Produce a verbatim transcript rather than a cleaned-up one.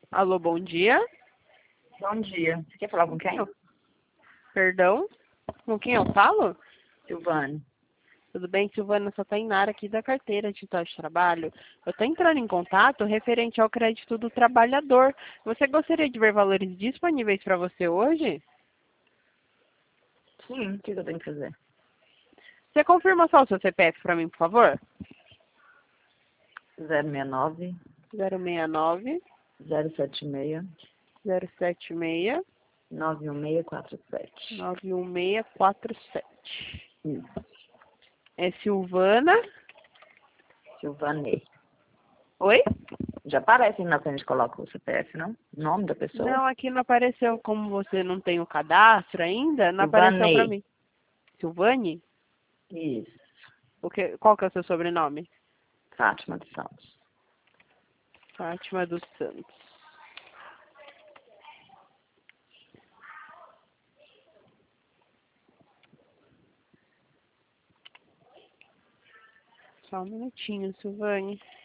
Alô, bom dia. Bom dia. Você quer falar com quem? Perdão? Com quem eu falo? Silvane. Tudo bem, Silvana? Sou a Tainara aqui da carteira digital de trabalho. Eu estou entrando em contato referente ao crédito do trabalhador. Você gostaria de ver valores disponíveis para você hoje? Sim, o que eu tenho que fazer? Você confirma só o seu C P F para mim, por favor? zero seis nove, zero seis nove, zero sete seis, zero sete seis, nove um seis quatro sete. nove um seis quatro sete. Isso. É Silvana. Silvanei. Oi? Já aparece na frente, coloca o C P F, não? O nome da pessoa? Não, aqui não apareceu. Como você não tem o cadastro ainda, não apareceu para Silvanei. mim. Silvane? Isso. O que, qual que é o seu sobrenome? Fátima dos Santos. Fátima dos Santos. Só um minutinho, Silvane.